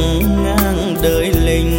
ngang đời lính.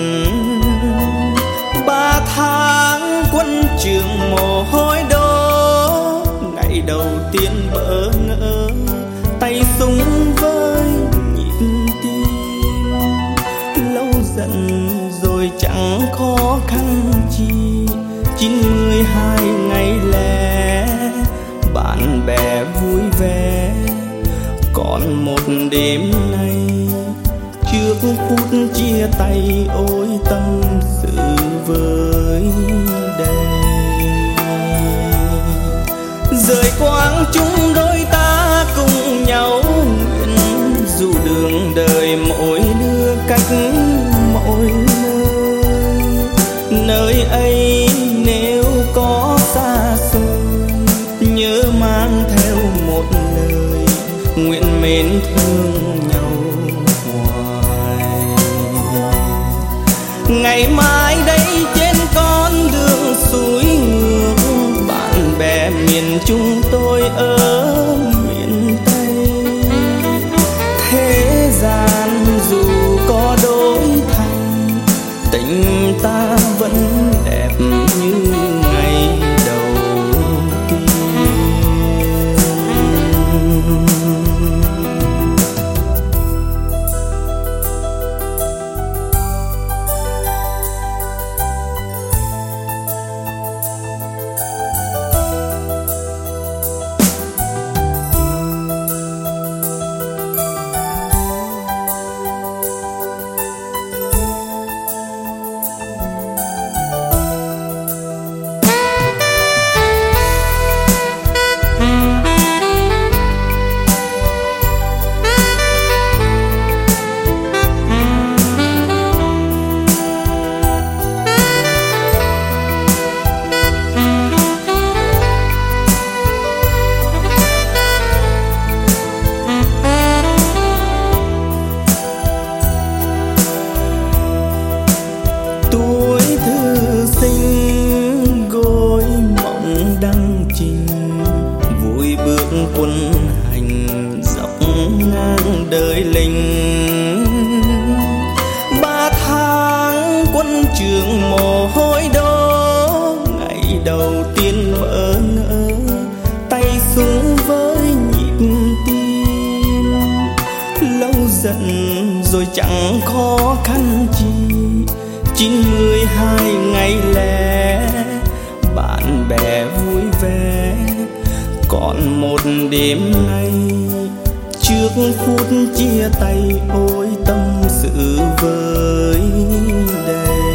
3 tháng quân trường mồ hôi đổ, ngày đầu tiên bỡ ngỡ tay súng với nhịp tim. Lâu dần rồi chẳng khó khăn chi, 92 ngày lẻ bạn bè vui vẻ. Còn một đêm nay trước phút chia tay, ôi tâm sự với đây. Rời quang chúng đôi ta cùng nhau nguyện, dù đường đời mỗi đứa cách mỗi nơi. Nơi ấy nếu có xa xôi, nhớ mang theo một lời nguyện mến thương nhau hoài. Ngày mai đây trên con đường suối ngược, bạn bè miền Trung tôi ở miền Tây. Thế gian dù có đổi thay, tình ta vẫn đẹp như ngày đầu tiên. Quân hành dọc ngang đời lính. 3 tháng quân trường mồ hôi đổ, ngày đầu tiên bỡ ngỡ tay súng với nhịp tim. Lâu dần rồi chẳng khó khăn chi, 92 ngày lẻ bạn bè vui vẻ. Còn một đêm nay trước phút chia tay, ôi tâm sự với đây.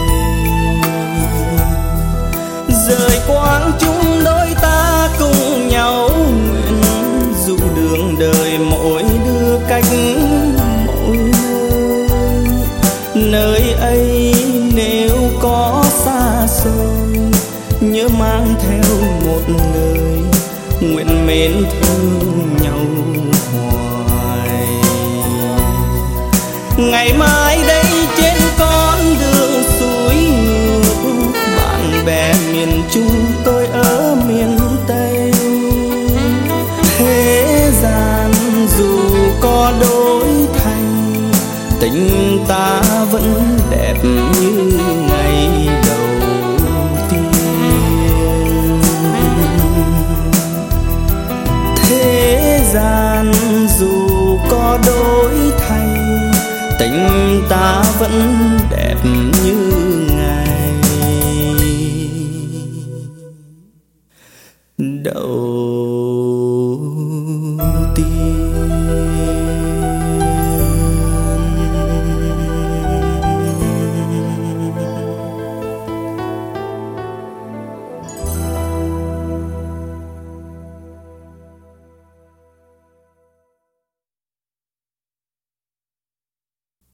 Rời quang chúng đôi ta cùng nhau nguyện, dù đường đời mỗi đứa cách mỗi nơi. Nơi ấy nếu có xa xôi, nhớ mang theo một lời nguyện mến thương nhau hoài. Ngày mai đây trên con đường suối ngược, bạn bè miền Trung tôi ở miền Tây. Thế gian dù có đổi thay, tình ta vẫn đẹp như ngày đầu tiên. Thế gian dù có đổi thay, tình ta vẫn đẹp như ngày đầu